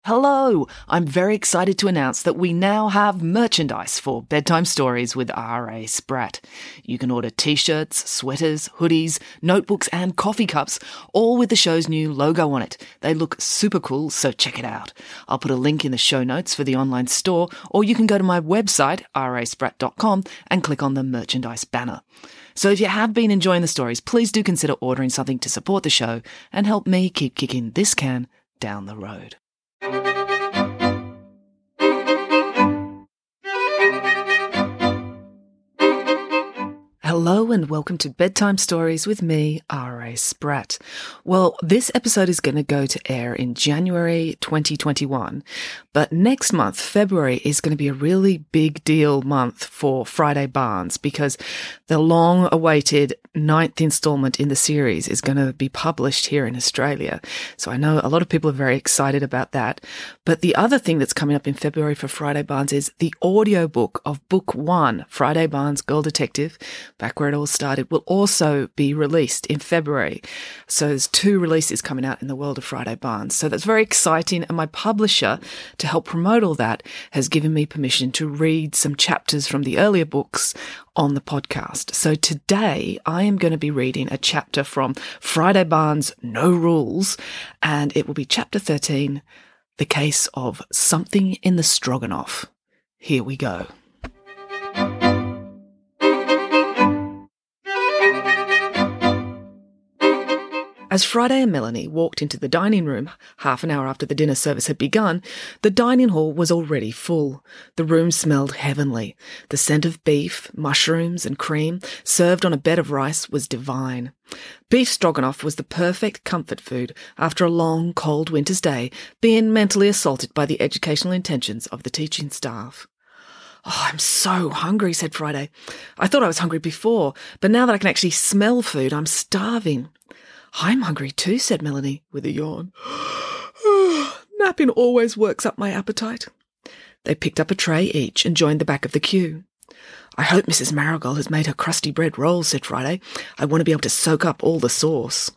Hello! I'm very excited to announce that we now have merchandise for Bedtime Stories with R.A. Spratt. You can order t-shirts, sweaters, hoodies, notebooks and coffee cups, all with the show's new logo on it. They look super cool, so check it out. I'll put a link in the show notes for the online store, or you can go to my website, raspratt.com, and click on the merchandise banner. So if you have been enjoying the stories, please do consider ordering something to support the show and help me keep kicking this can down the road. Hello and welcome to Bedtime Stories with me, R.A. Spratt. Well, this episode is going to go to air in January 2021, but next month, February, is going to be a really big deal month for Friday Barnes because the long-awaited 9th installment in the series is going to be published here in Australia. So I know a lot of people are very excited about that. But the other thing that's coming up in February for Friday Barnes is the audiobook of Book 1, Friday Barnes Girl Detective, back where it all started, will also be released in February. So there's 2 releases coming out in the world of Friday Barnes. So that's very exciting. And my publisher, to help promote all that, has given me permission to read some chapters from the earlier books on the podcast. So today I am going to be reading a chapter from Friday Barnes' No Rules, and it will be chapter 13, The Case of Something in the Stroganoff. Here we go. As Friday and Melanie walked into the dining room half an hour after the dinner service had begun, the dining hall was already full. The room smelled heavenly. The scent of beef, mushrooms and cream, served on a bed of rice, was divine. Beef stroganoff was the perfect comfort food after a long, cold winter's day, being mentally assaulted by the educational intentions of the teaching staff. "Oh, I'm so hungry," said Friday. "I thought I was hungry before, but now that I can actually smell food, I'm starving." "I'm hungry too," said Melanie, with a yawn. "Napping always works up my appetite." They picked up a tray each and joined the back of the queue. "I hope Mrs. Marigold has made her crusty bread rolls," said Friday. "I want to be able to soak up all the sauce."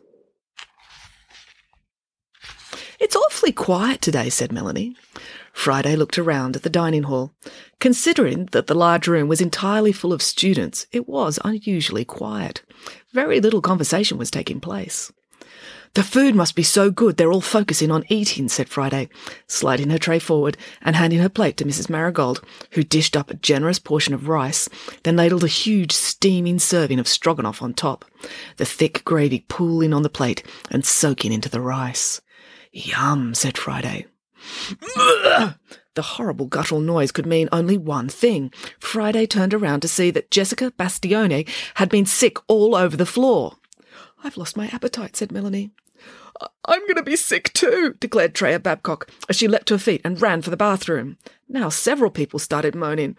"It's awfully quiet today," said Melanie. Friday looked around at the dining hall. Considering that the large room was entirely full of students, it was unusually quiet. Very little conversation was taking place. "The food must be so good they're all focusing on eating," said Friday, sliding her tray forward and handing her plate to Mrs. Marigold, who dished up a generous portion of rice, then ladled a huge steaming serving of stroganoff on top, the thick gravy pooling on the plate and soaking into the rice. "Yum," said Friday. The horrible guttural noise could mean only one thing. Friday turned around to see that Jessica Bastione had been sick all over the floor. "I've lost my appetite," said Melanie. "I'm going to be sick too," declared Treya Babcock as she leapt to her feet and ran for the bathroom. Now several people started moaning.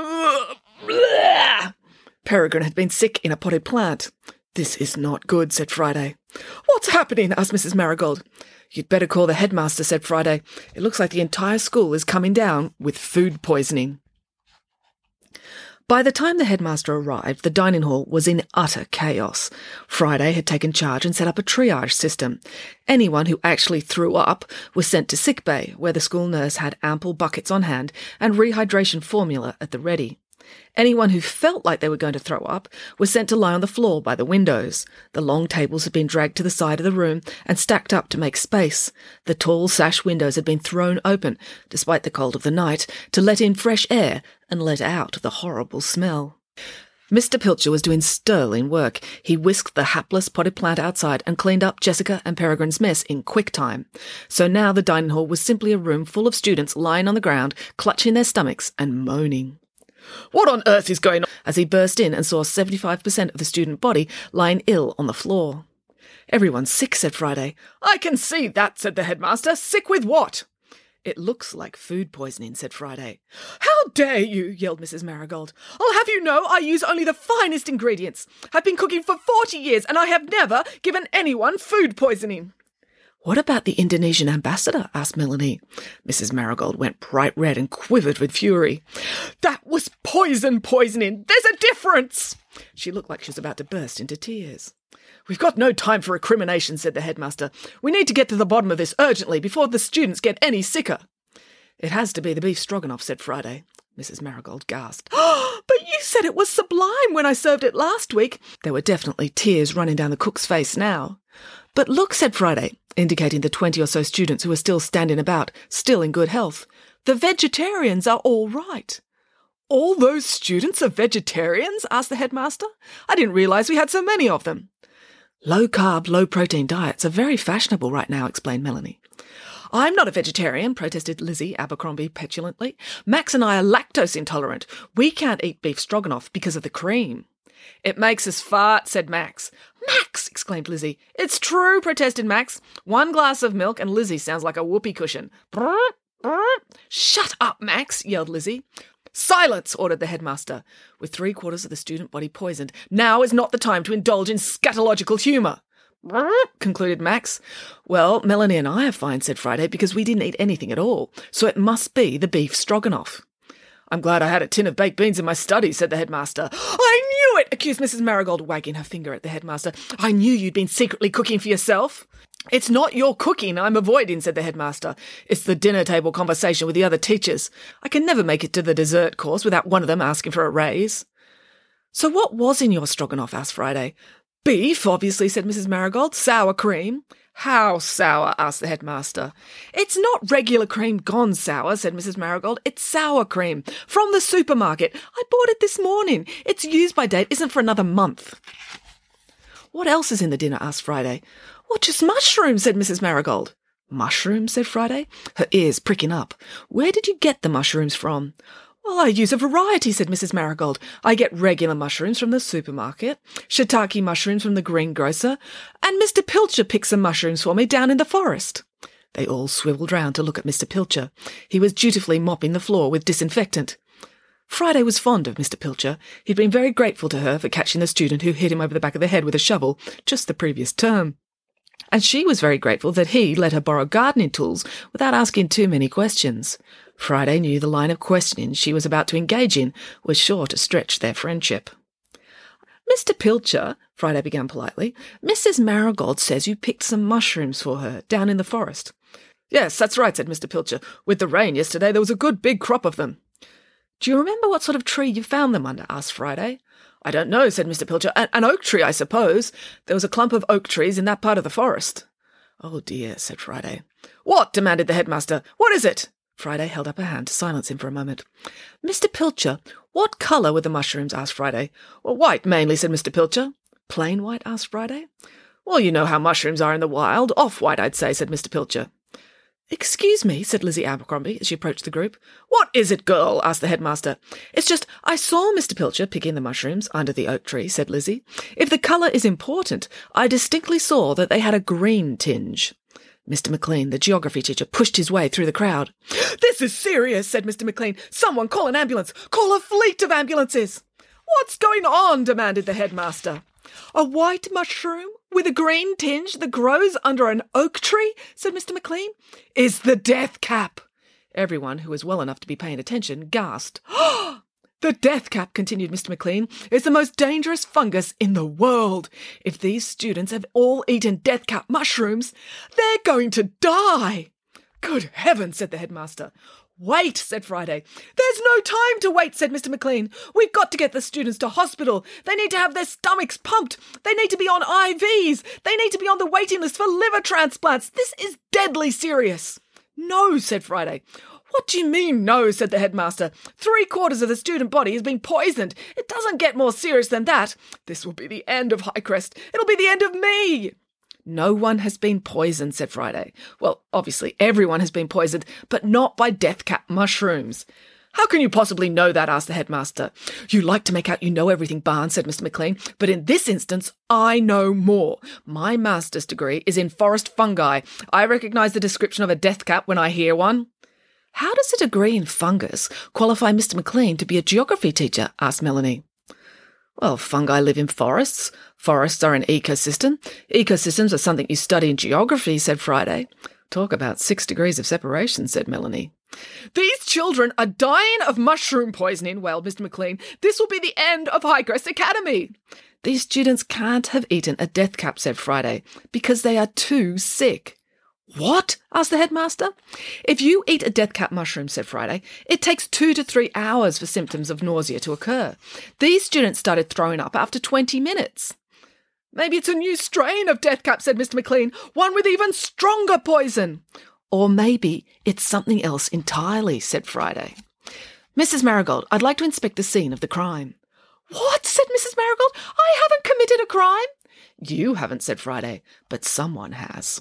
Peregrine had been sick in a potted plant. "This is not good," said Friday. "What's happening?" asked Mrs. Marigold. "You'd better call the headmaster," said Friday. "It looks like the entire school is coming down with food poisoning." By the time the headmaster arrived, the dining hall was in utter chaos. Friday had taken charge and set up a triage system. Anyone who actually threw up was sent to sick bay, where the school nurse had ample buckets on hand and rehydration formula at the ready. Anyone who felt like they were going to throw up was sent to lie on the floor by the windows. The long tables had been dragged to the side of the room and stacked up to make space. The tall sash windows had been thrown open, despite the cold of the night, to let in fresh air and let out the horrible smell. Mr. Pilcher was doing sterling work. He whisked the hapless potted plant outside and cleaned up Jessica and Peregrine's mess in quick time. So now the dining hall was simply a room full of students lying on the ground, clutching their stomachs and moaning. "What on earth is going on?" as he burst in and saw 75% of the student body lying ill on the floor. "Everyone's sick," said Friday. "I can see that," said the headmaster. "Sick with what?" "It looks like food poisoning," said Friday. "How dare you!" yelled Mrs. Marigold. "I'll have you know I use only the finest ingredients. I've been cooking for 40 years and I have never given anyone food poisoning." "What about the Indonesian ambassador?" asked Melanie. Mrs. Marigold went bright red and quivered with fury. "That was poisoning. There's a difference." She looked like she was about to burst into tears. "We've got no time for recrimination," said the headmaster. "We need to get to the bottom of this urgently before the students get any sicker." "It has to be the beef stroganoff," said Friday. Mrs. Marigold gasped. "Oh, but you said it was sublime when I served it last week." There were definitely tears running down the cook's face now. "But look," said Friday, indicating the 20 or so students who were still standing about, still in good health. "The vegetarians are all right." "All those students are vegetarians?" asked the headmaster. "I didn't realise we had so many of them." "Low-carb, low-protein diets are very fashionable right now," explained Melanie. "I'm not a vegetarian," protested Lizzie Abercrombie petulantly. "Max and I are lactose intolerant. We can't eat beef stroganoff because of the cream." "It makes us fart," said Max. "Max!" exclaimed Lizzie. "It's true," protested Max. "One glass of milk and Lizzie sounds like a whoopee cushion." "Shut up, Max!" yelled Lizzie. "Silence!" ordered the headmaster. "With 3/4 of the student body poisoned, now is not the time to indulge in scatological humour," concluded Max. "Well, Melanie and I are fine," said Friday, "because we didn't eat anything at all, so it must be the beef stroganoff." "I'm glad I had a tin of baked beans in my study," said the headmaster. "I knew it!" accused Mrs. Marigold, wagging her finger at the headmaster. "I knew you'd been secretly cooking for yourself." "It's not your cooking I'm avoiding," said the headmaster. "It's the dinner table conversation with the other teachers. I can never make it to the dessert course without one of them asking for a raise." "So what was in your stroganoff?" asked Friday. "Beef, obviously," said Mrs. Marigold. "Sour cream." "How sour?" asked the headmaster. "It's not regular cream gone sour," said Mrs. Marigold. "It's sour cream from the supermarket. I bought it this morning. Its use-by date isn't for another month." "What else is in the dinner?" asked Friday. "Well, just mushrooms," said Mrs. Marigold. "Mushrooms?" said Friday, her ears pricking up. "Where did you get the mushrooms from?" "Well, I use a variety," said Mrs. Marigold. "I get regular mushrooms from the supermarket, shiitake mushrooms from the greengrocer, and Mr. Pilcher picks some mushrooms for me down in the forest." They all swivelled round to look at Mr. Pilcher. He was dutifully mopping the floor with disinfectant. Friday was fond of Mr. Pilcher. He'd been very grateful to her for catching the student who hit him over the back of the head with a shovel just the previous term. And she was very grateful that he let her borrow gardening tools without asking too many questions. Friday knew the line of questioning she was about to engage in was sure to stretch their friendship. "Mr. Pilcher," Friday began politely, "Mrs. Marigold says you picked some mushrooms for her down in the forest." "Yes, that's right," said Mr. Pilcher. "With the rain yesterday there was a good big crop of them." "Do you remember what sort of tree you found them under?" asked Friday. "I don't know," said Mr. Pilcher. An oak tree, I suppose. There was a clump of oak trees in that part of the forest." "Oh dear," said Friday. "What?" demanded the headmaster. "What is it?" Friday held up a hand to silence him for a moment. "Mr. Pilcher, what colour were the mushrooms?" asked Friday. "Well, white mainly," said Mr. Pilcher. "Plain white?" asked Friday. "Well, you know how mushrooms are in the wild. Off-white, I'd say," said Mr. Pilcher. "Excuse me," said Lizzie Abercrombie as she approached the group. "What is it, girl?" asked the headmaster. "It's just I saw Mr. Pilcher picking the mushrooms under the oak tree," said Lizzie. "If the colour is important, I distinctly saw that they had a green tinge." Mr. McLean, the geography teacher, pushed his way through the crowd. "This is serious," said Mr. McLean. "Someone call an ambulance. Call a fleet of ambulances." "What's going on?" demanded the headmaster. "A white mushroom with a green tinge that grows under an oak tree," said Mr. McLean, "is the death cap." Everyone who was well enough to be paying attention gasped. "The death cap," continued Mr. McLean, "is the most dangerous fungus in the world. If these students have all eaten death cap mushrooms, they're going to die." "Good heavens," said the headmaster. "Wait," said Friday. "There's no time to wait," said Mr. McLean. "We've got to get the students to hospital. They need to have their stomachs pumped. They need to be on IVs. They need to be on the waiting list for liver transplants. This is deadly serious." "No," said Friday. "What do you mean, no?" said the headmaster. 3/4 of the student body has been poisoned. It doesn't get more serious than that. This will be the end of Highcrest. It'll be the end of me." "No one has been poisoned," said Friday. "Well, obviously everyone has been poisoned, but not by death cap mushrooms." "How can you possibly know that?" asked the headmaster. "You like to make out you know everything, Barnes," said Mr. McLean, "but in this instance, I know more. My master's degree is in forest fungi. I recognise the description of a death cap when I hear one." "How does a degree in fungus qualify Mr. McLean to be a geography teacher?" asked Melanie. "Well, fungi live in forests. Forests are an ecosystem. Ecosystems are something you study in geography," said Friday. "Talk about 6 degrees of separation," said Melanie. "These children are dying of mushroom poisoning," wailed Mr. McLean. "This will be the end of Highcrest Academy." These students can't have eaten a death cap, said Friday, because they are too sick. What? Asked the headmaster. If you eat a death cap mushroom, said Friday, it takes 2 to 3 hours for symptoms of nausea to occur. These students started throwing up after 20 minutes. Maybe it's a new strain of death cap, said Mr. McLean, one with even stronger poison. Or maybe it's something else entirely, said Friday. Mrs. Marigold, I'd like to inspect the scene of the crime. What? Said Mrs. Marigold. I haven't committed a crime. You haven't, said Friday, but someone has.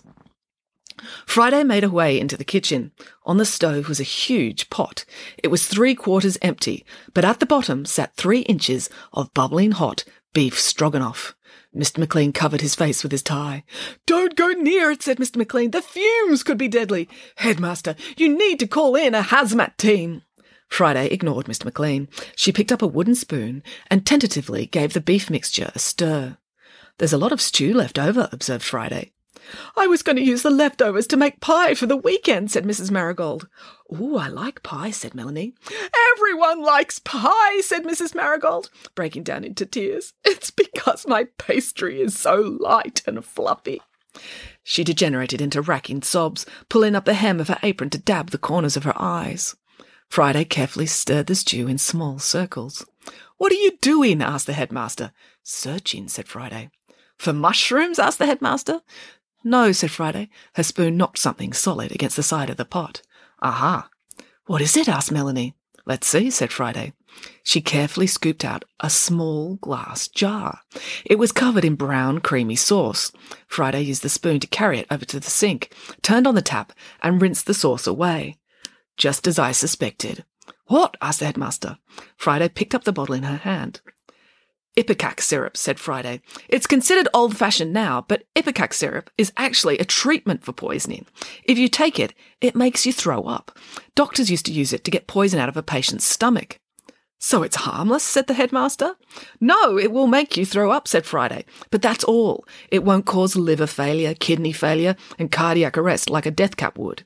Friday made her way into the kitchen. On the stove was a huge pot. It was 3/4 empty, but at the bottom sat 3 inches of bubbling hot beef stroganoff. Mr. McLean covered his face with his tie. Don't go near it, said Mr. McLean. The fumes could be deadly. Headmaster, you need to call in a hazmat team. Friday ignored Mr. McLean. She picked up a wooden spoon and tentatively gave the beef mixture a stir. There's a lot of stew left over, observed Friday. I was going to use the leftovers to make pie for the weekend, said Mrs. Marigold. Ooh, I like pie, said Melanie. Everyone likes pie, said Mrs. Marigold, breaking down into tears. It's because my pastry is so light and fluffy. She degenerated into racking sobs, pulling up the hem of her apron to dab the corners of her eyes. Friday carefully stirred the stew in small circles. What are you doing? Asked the headmaster. Searching, said Friday. For mushrooms? Asked the headmaster. No, said Friday. Her spoon knocked something solid against the side of the pot. Aha. What is it? Asked Melanie. Let's see, said Friday. She carefully scooped out a small glass jar. It was covered in brown, creamy sauce. Friday used the spoon to carry it over to the sink, turned on the tap, and rinsed the sauce away. Just as I suspected. What? Asked the headmaster. Friday picked up the bottle in her hand. Ipecac syrup, said Friday. It's considered old-fashioned now, but Ipecac syrup is actually a treatment for poisoning. If you take it, it makes you throw up. Doctors used to use it to get poison out of a patient's stomach. So it's harmless, said the headmaster. No, it will make you throw up, said Friday. But that's all. It won't cause liver failure, kidney failure, and cardiac arrest like a death cap would.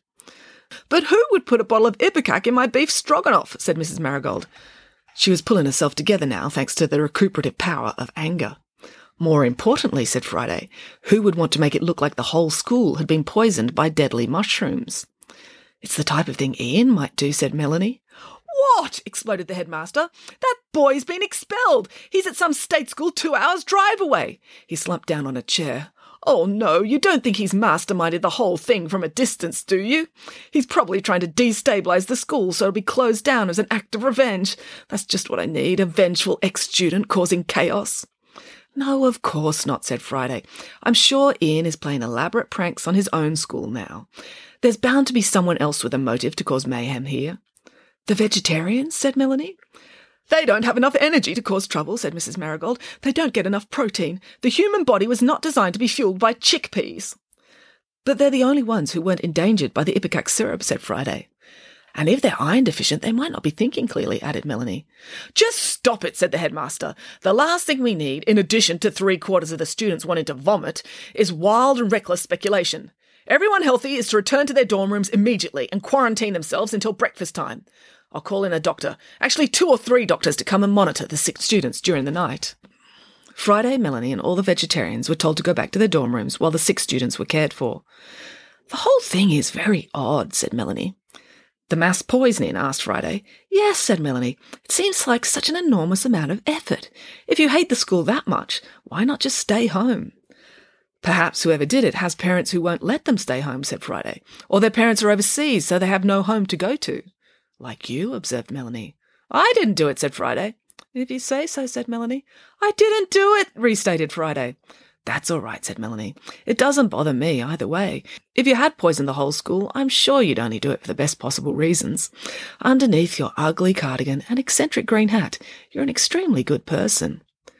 But who would put a bottle of Ipecac in my beef stroganoff, said Mrs. Marigold. She was pulling herself together now, thanks to the recuperative power of anger. More importantly, said Friday, who would want to make it look like the whole school had been poisoned by deadly mushrooms? It's the type of thing Ian might do, said Melanie. What? Exploded the headmaster. That boy's been expelled. He's at some state school 2 hours' drive away. He slumped down on a chair. Oh, no, you don't think he's masterminded the whole thing from a distance, do you? He's probably trying to destabilise the school so it'll be closed down as an act of revenge. That's just what I need, a vengeful ex-student causing chaos. No, of course not, said Friday. I'm sure Ian is playing elaborate pranks on his own school now. There's bound to be someone else with a motive to cause mayhem here. The vegetarians? Said Melanie. They don't have enough energy to cause trouble, said Mrs. Marigold. They don't get enough protein. The human body was not designed to be fueled by chickpeas. But they're the only ones who weren't endangered by the Ipecac syrup, said Friday. And if they're iron deficient, they might not be thinking clearly, added Melanie. Just stop it, said the headmaster. The last thing we need, in addition to 3/4 of the students wanting to vomit, is wild and reckless speculation. Everyone healthy is to return to their dorm rooms immediately and quarantine themselves until breakfast time. I'll call in a doctor, actually 2 or 3 doctors to come and monitor the sick students during the night. Friday, Melanie and all the vegetarians were told to go back to their dorm rooms while the sick students were cared for. The whole thing is very odd, said Melanie. The mass poisoning? Asked Friday. Yes, said Melanie. It seems like such an enormous amount of effort. If you hate the school that much, why not just stay home? Perhaps whoever did it has parents who won't let them stay home, said Friday. Or their parents are overseas, so they have no home to go to. Like you, observed Melanie. I didn't do it, said Friday. If you say so, said Melanie. I didn't do it, restated Friday. That's all right, said Melanie. It doesn't bother me either way. If you had poisoned the whole school, I'm sure you'd only do it for the best possible reasons. Underneath your ugly cardigan and eccentric green hat, you're an extremely good person.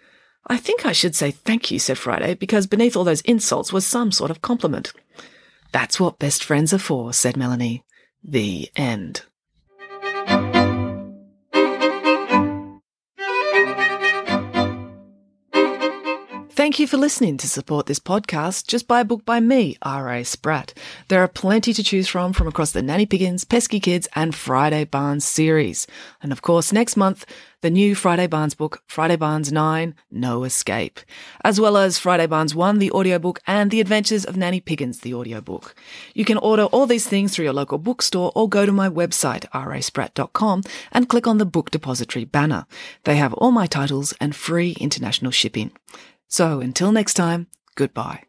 I think I should say thank you, said Friday, because beneath all those insults was some sort of compliment. That's what best friends are for, said Melanie. The end. Thank you for listening. To support this podcast, just buy a book by me, R.A. Spratt. There are plenty to choose from across the Nanny Piggins, Pesky Kids and Friday Barnes series. And of course, next month, the new Friday Barnes book, Friday Barnes 9, No Escape, as well as Friday Barnes 1, the audiobook, and The Adventures of Nanny Piggins, the audiobook. You can order all these things through your local bookstore or go to my website, raspratt.com, and click on the Book Depository banner. They have all my titles and free international shipping. So until next time, goodbye.